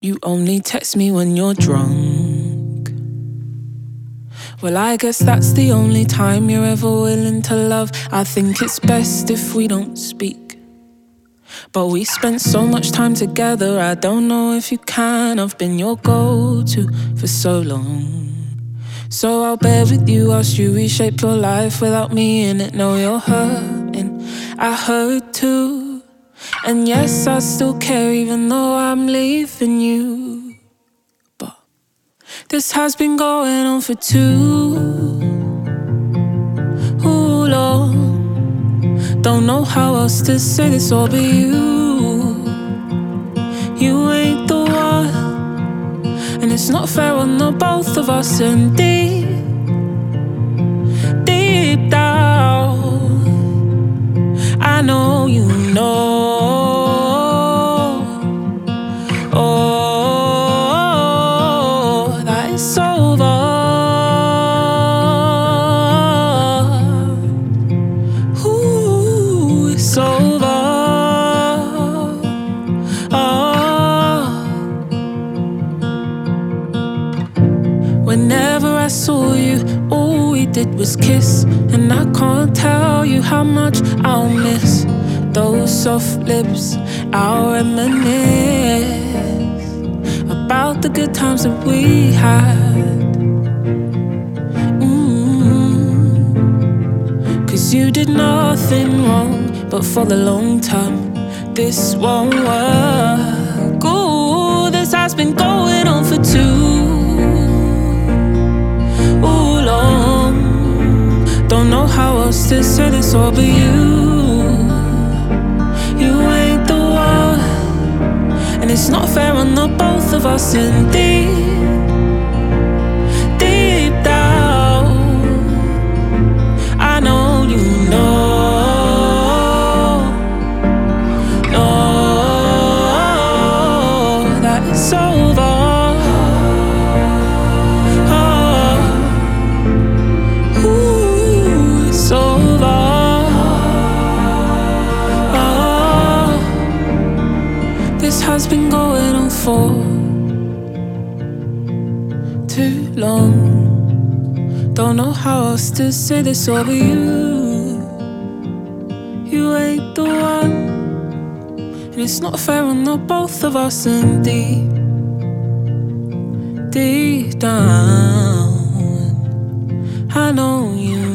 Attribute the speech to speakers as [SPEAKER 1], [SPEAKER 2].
[SPEAKER 1] You only text me when you're drunk. Well, I guess that's the only time you're ever willing to love. I think it's best if we don't speak. But we spent so much time together, I don't know if you can. I've been your go-to for so long. So I'll bear with you whilst you reshape your life without me in it. No, you're hurting, I hurt too. And yes, I still care even though I'm leaving you. But this has been going on for too long. Don't know how else to say this all but you. You ain't the one, and it's not fair on the both of us. And deep down, I know you know. Oh, that it's over. Ooh, it's over. Whenever I saw you, all we did was kiss. And I can't tell you how much I'll miss those soft lips. I'll reminisce about the good times that we had. 'Cause you did nothing wrong, but for the long term, this won't work. Ooh, this has been going on for too long. Don't know how else to say this all but you ain't the one, and it's not fair on the both of us. And deep down, I know you know. That it's over. This has been going on for too long. Don't know how else to say this over you ain't the one, and it's not fair on the both of us. And deep down, I know you